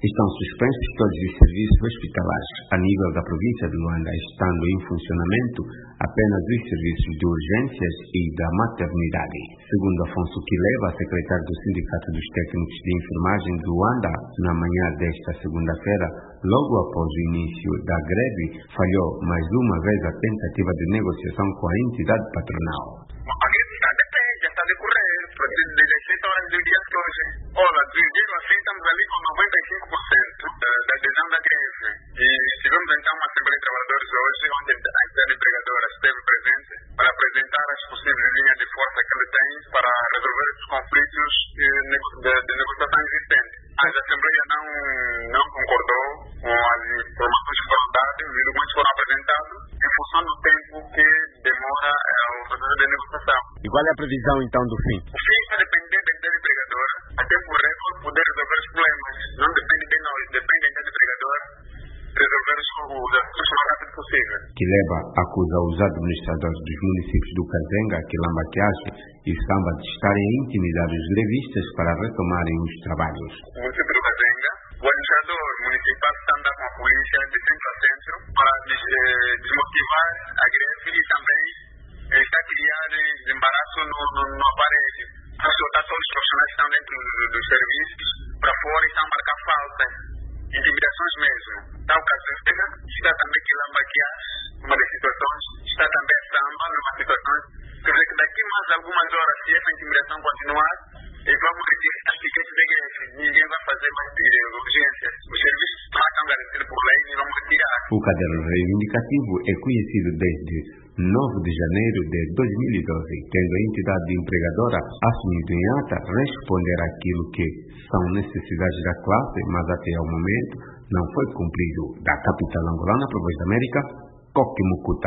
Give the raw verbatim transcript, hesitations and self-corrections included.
Estão suspensos todos os serviços hospitalares a nível da província de Luanda, estando em funcionamento apenas os serviços de urgências e da maternidade. Segundo Afonso Quileba, secretário do Sindicato dos Técnicos de Enfermagem de Luanda, na manhã desta segunda-feira, logo após o início da greve, falhou mais uma vez a tentativa de negociação com a entidade patronal. A greve está depende, está a decorrer, das dezessete horas do dia de hoje. Olha, dizer assim, estamos ali com noventa e cinco por cento da, da adesão da greve. E tivemos então uma Assembleia de Trabalhadores hoje, onde a entidade empregadora esteve presente para apresentar as possíveis linhas de força que ele tem para resolver os conflitos de, de, de negociação existentes. Mas a Assembleia não, não concordou com as informações que foram dadas, os documentos foram apresentados, em função do tempo que demora o processo de negociação. E qual é a previsão então do fim? O fim está dependendo da entidade empregadora, até por recorde poder resolver os problemas. Não depende de nós, depende da entidade empregadora resolver os assuntos o mais rápido possível. Quileba acusa os administradores dos municípios do Kazenga, Quilambaquiache e Samba de estarem a intimidar os grevistas para retomarem os trabalhos. O município do Kazenga, o administrador municipal está a andar com a polícia de centro a centro para eh, desmotivar a greve e também eh, está a criar desembaraço no, no, no aparelho. Para soltar todos os profissionais que estão dentro dos do serviços para fora e estão a marcar falta. Intimidações mesmo. Está o Kazenga, está também Quilambaquiache, uma das situações, está também Samba, numa situação. Quer dizer que daqui mais algumas horas, se essa intimidação continuar, e vamos retirar as tickets de greve. Ninguém vai fazer mais urgências. Os serviços estão garantidos por lei e vamos retirar. O caderno reivindicativo é conhecido desde nove de janeiro de dois mil e doze, tendo a entidade empregadora assumido em ata responder àquilo que são necessidades da classe, mas até ao momento não foi cumprido. Da capital angolana para a Voz da América, Coque Mucuta.